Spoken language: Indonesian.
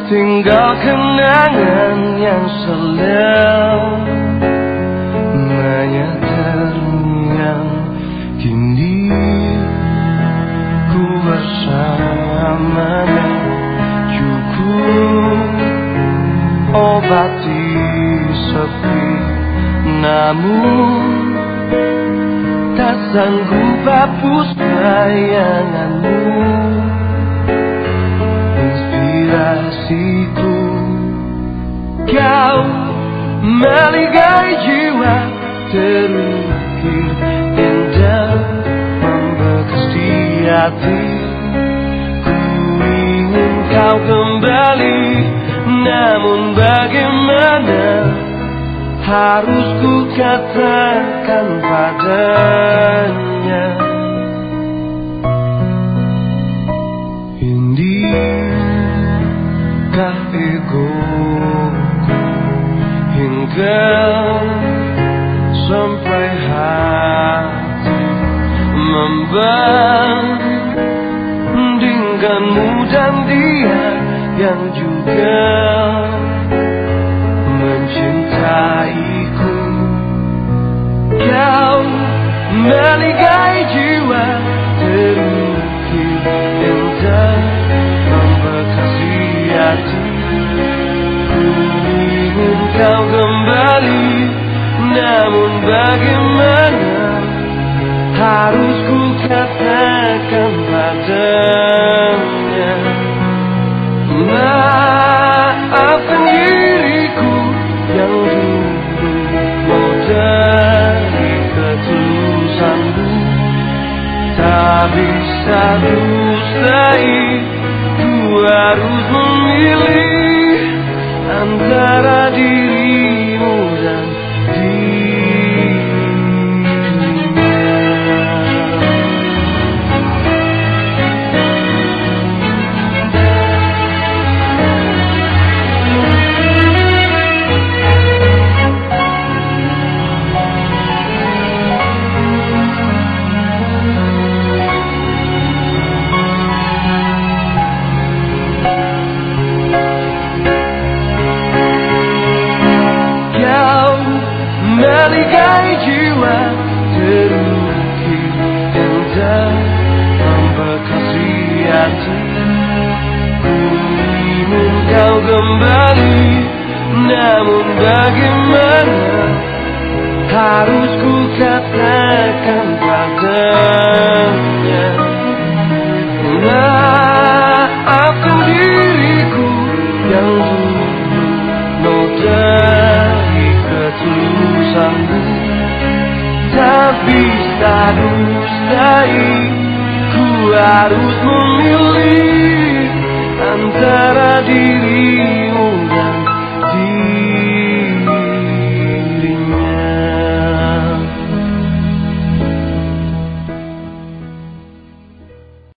tinggal kenangan yang selamanya terngiang. Kini ku bersamanya, cukup obati sepi, namun tak sanggup hapus bayanganmu. Inspirasiku, kau meligai jiwa, terukir indah membekas di hati. Ku ingin kau kembali, namun bagaimana harus ku katakan padanya. Indikah egoku hingga sampai hati membandingkanmu dan dia yang juga mencintaiku. Kau meligai jiwa, terukir indah membekas di hati. Ku ingin kau kembali, namun bagaimana harus ku katakan padanya. Maafkan diriku yang dulu modali ketulusanmu, tak bisa dustai. Ku harus memilih antara dirimu dan meligai jiwa, terukir indah membekas di hati. Ku ingin kau kembali, namun bagaimana harus ku katakan padanya. Maafkan diriku yang dulu nodai ketulusanmu, tak bisa dustai. Ku harus memilih antara diri